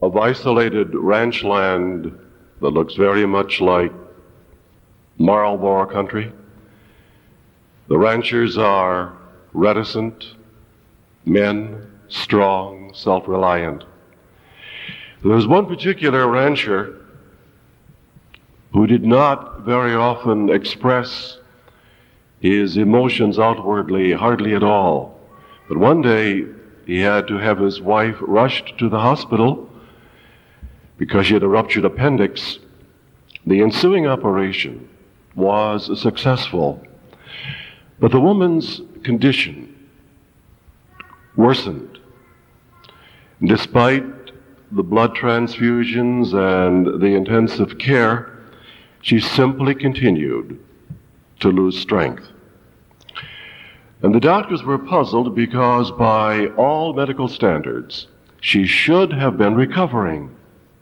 of isolated ranch land that looks very much like Marlboro country. The ranchers are reticent men, strong, self-reliant. There was one particular rancher who did not very often express his emotions outwardly, hardly at all. But one day he had to have his wife rushed to the hospital because she had a ruptured appendix. The ensuing operation was successful, but the woman's condition worsened. Despite the blood transfusions and the intensive care, she simply continued to lose strength. And the doctors were puzzled because by all medical standards, she should have been recovering.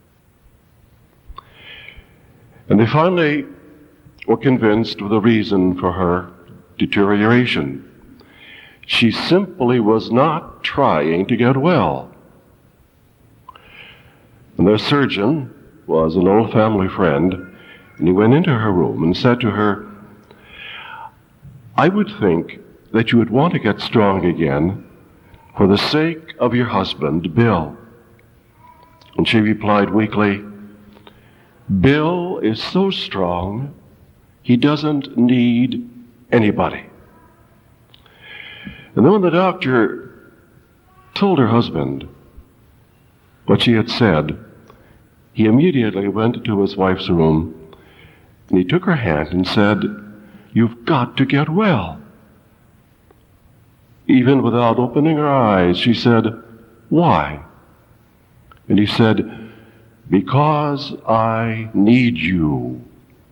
And they finally were convinced of the reason for her deterioration. She simply was not trying to get well. And their surgeon was an old family friend, and he went into her room and said to her, "I would think that you would want to get strong again for the sake of your husband, Bill." And she replied weakly, "Bill is so strong, he doesn't need anybody." And then when the doctor told her husband what she had said, he immediately went to his wife's room and he took her hand and said, "You've got to get well." Even without opening her eyes, she said, "Why?" And he said, "Because I need you."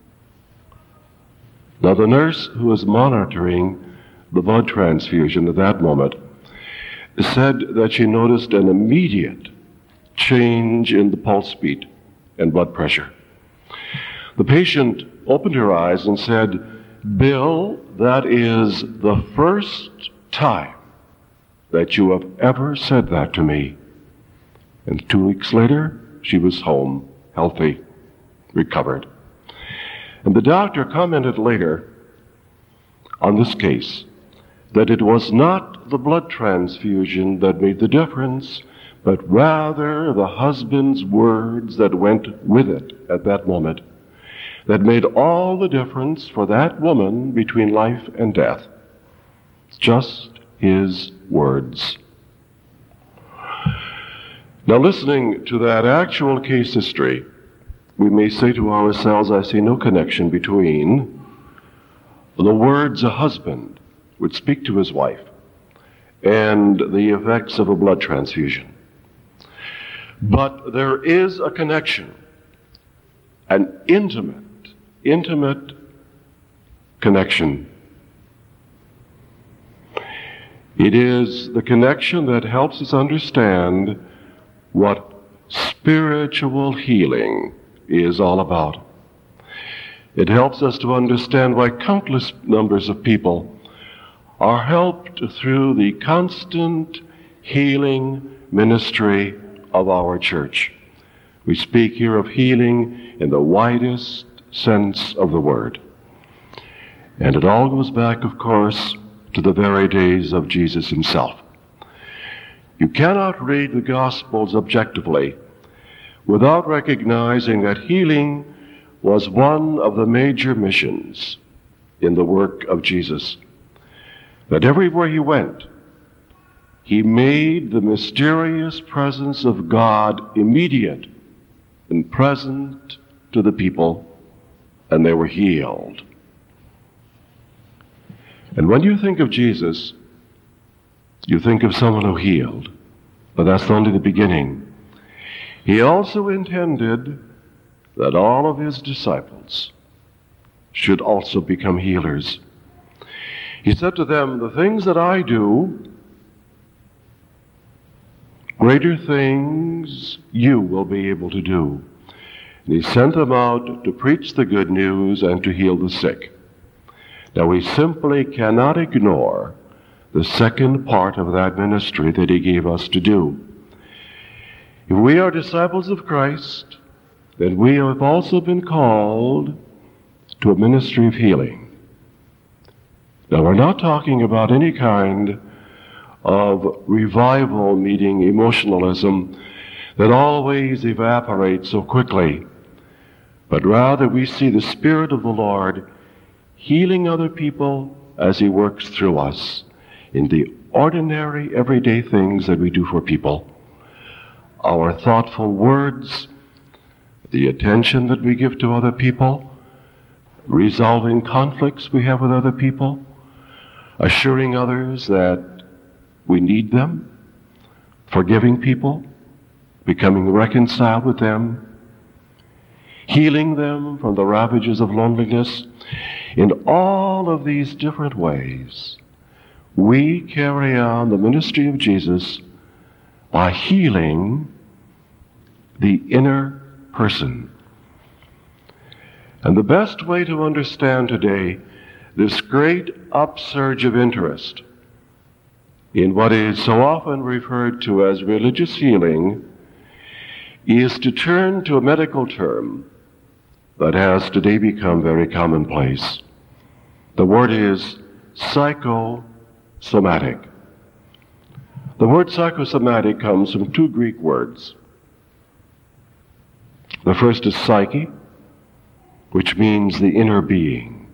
Now the nurse who was monitoring the blood transfusion at that moment said that she noticed an immediate change in the pulse beat and blood pressure. The patient opened her eyes and said, "Bill, that is the first time that you have ever said that to me." And 2 weeks later, she was home, healthy, recovered. And the doctor commented later on this case that it was not the blood transfusion that made the difference, but rather the husband's words that went with it at that moment that made all the difference for that woman between life and death. Just his words. Now, listening to that actual case history, we may say to ourselves, I see no connection between the words a husband would speak to his wife and the effects of a blood transfusion. But there is a connection, an intimate connection. It is the connection that helps us understand what spiritual healing is all about. It helps us to understand why countless numbers of people are helped through the constant healing ministry of our church. We speak here of healing in the widest sense of the word. And it all goes back, of course, to the very days of Jesus himself. You cannot read the Gospels objectively without recognizing that healing was one of the major missions in the work of Jesus. That everywhere he went, he made the mysterious presence of God immediate and present to the people, and they were healed. And when you think of Jesus, you think of someone who healed, but that's only the beginning. He also intended that all of his disciples should also become healers. He said to them, "The things that I do, greater things you will be able to do." And he sent them out to preach the good news and to heal the sick. Now we simply cannot ignore the second part of that ministry that he gave us to do. If we are disciples of Christ, then we have also been called to a ministry of healing. Now, we're not talking about any kind of revival meeting emotionalism that always evaporates so quickly, but rather we see the Spirit of the Lord healing other people as He works through us in the ordinary, everyday things that we do for people. Our thoughtful words, the attention that we give to other people, resolving conflicts we have with other people, assuring others that we need them, forgiving people, becoming reconciled with them, healing them from the ravages of loneliness. In all of these different ways, we carry on the ministry of Jesus by healing the inner person. And the best way to understand today this great upsurge of interest in what is so often referred to as religious healing is to turn to a medical term that has today become very commonplace. The word is psychosomatic. The word psychosomatic comes from two Greek words. The first is psyche, which means the inner being.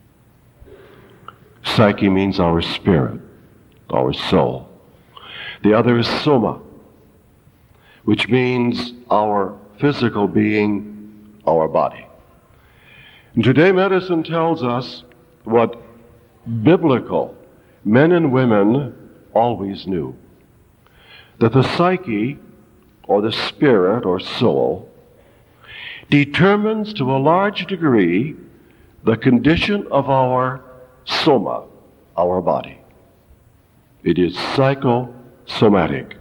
Psyche means our spirit, our soul. The other is soma, which means our physical being, our body. And today medicine tells us what biblical men and women always knew, that the psyche, or the spirit or soul, determines to a large degree the condition of our soma, our body. It is psychosomatic.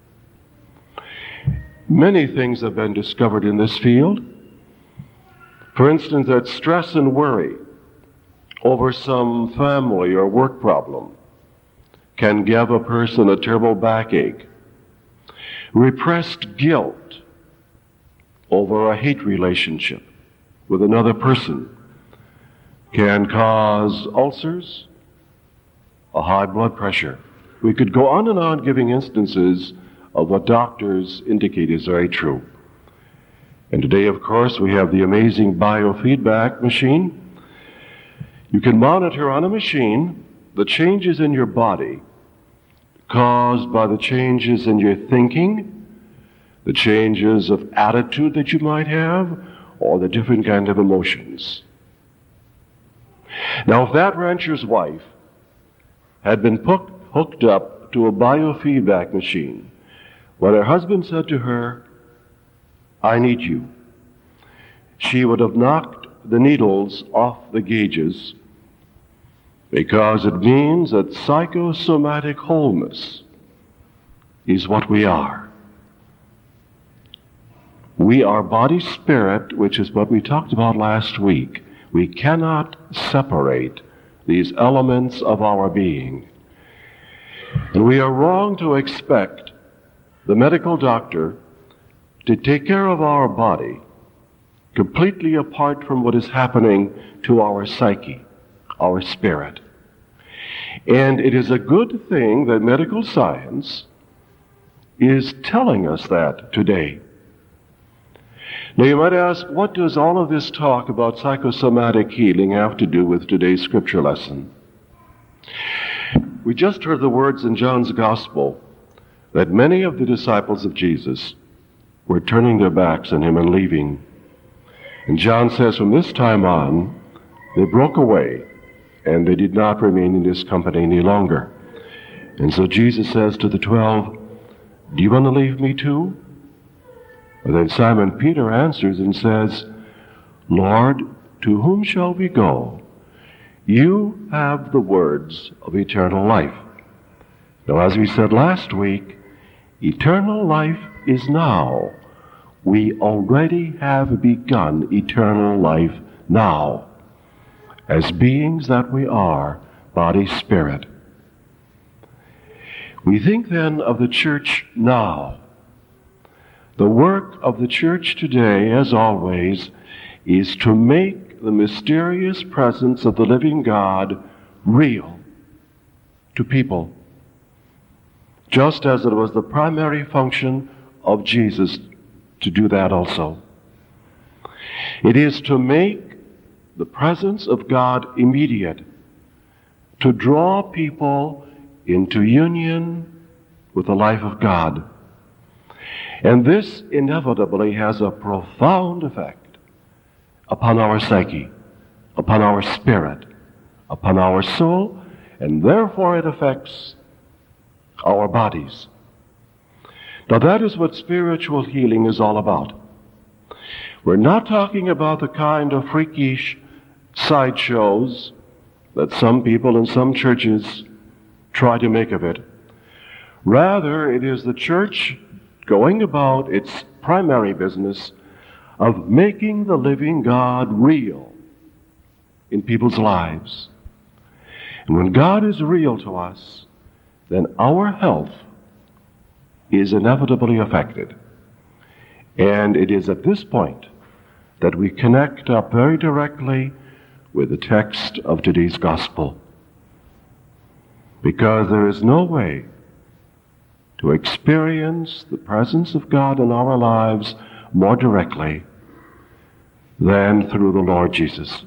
Many things have been discovered in this field. For instance, that stress and worry over some family or work problem can give a person a terrible backache. Repressed guilt over a hate relationship with another person can cause ulcers, a high blood pressure. We could go on and on giving instances of what doctors indicate is very true. And today, of course, we have the amazing biofeedback machine. You can monitor on a machine the changes in your body caused by the changes in your thinking, the changes of attitude that you might have, or the different kind of emotions. Now, if that rancher's wife had been hooked up to a biofeedback machine, when her husband said to her, "I need you," she would have knocked the needles off the gauges, because it means that psychosomatic wholeness is what we are. We are body spirit, which is what we talked about last week. We cannot separate these elements of our being. And we are wrong to expect the medical doctor to take care of our body completely apart from what is happening to our psyche, our spirit. And it is a good thing that medical science is telling us that today. Now you might ask, what does all of this talk about psychosomatic healing have to do with today's scripture lesson? We just heard the words in John's Gospel that many of the disciples of Jesus were turning their backs on him and leaving. And John says from this time on, they broke away and they did not remain in his company any longer. And so Jesus says to the 12, "Do you want to leave me too?" And then Simon Peter answers and says, "Lord, to whom shall we go? You have the words of eternal life." Now, as we said last week, eternal life is now. We already have begun eternal life now, as beings that we are, body, spirit. We think then of the church now. The work of the church today, as always, is to make the mysterious presence of the living God real to people, just as it was the primary function of Jesus to do that also. It is to make the presence of God immediate, to draw people into union with the life of God. And this inevitably has a profound effect upon our psyche, upon our spirit, upon our soul, and therefore it affects our bodies. Now that is what spiritual healing is all about. We're not talking about the kind of freakish sideshows that some people in some churches try to make of it. Rather, it is the church going about its primary business of making the living God real in people's lives. And when God is real to us, then our health is inevitably affected. And it is at this point that we connect up very directly with the text of today's gospel. Because there is no way to experience the presence of God in our lives more directly than through the Lord Jesus.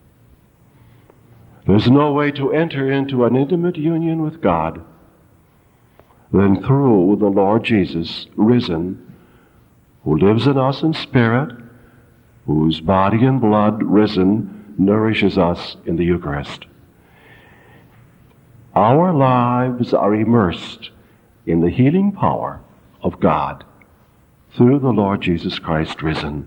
There's no way to enter into an intimate union with God than through the Lord Jesus risen, who lives in us in spirit, whose body and blood risen nourishes us in the Eucharist. Our lives are immersed in the healing power of God through the Lord Jesus Christ risen.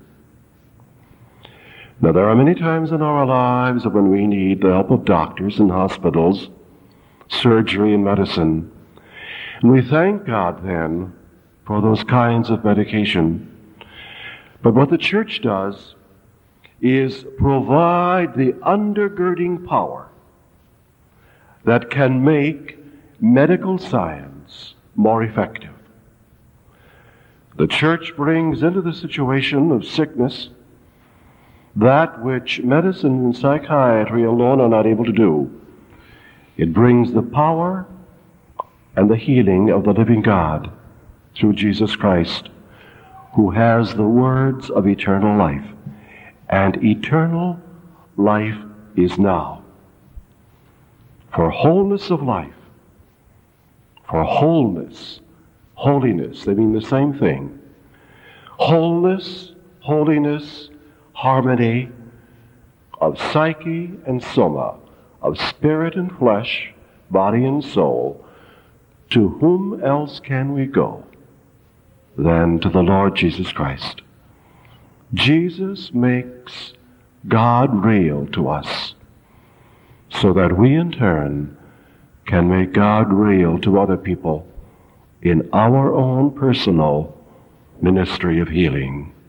Now, there are many times in our lives when we need the help of doctors and hospitals, surgery and medicine. And we thank God then for those kinds of medication. But what the church does is provide the undergirding power that can make medical science more effective. The church brings into the situation of sickness that which medicine and psychiatry alone are not able to do. It brings the power and the healing of the living God through Jesus Christ, who has the words of eternal life. And eternal life is now. For wholeness of life, for wholeness, holiness, they mean the same thing. Wholeness, holiness, harmony of psyche and soma, of spirit and flesh, body and soul. To whom else can we go than to the Lord Jesus Christ? Jesus makes God real to us so that we in turn can make God real to other people in our own personal ministry of healing.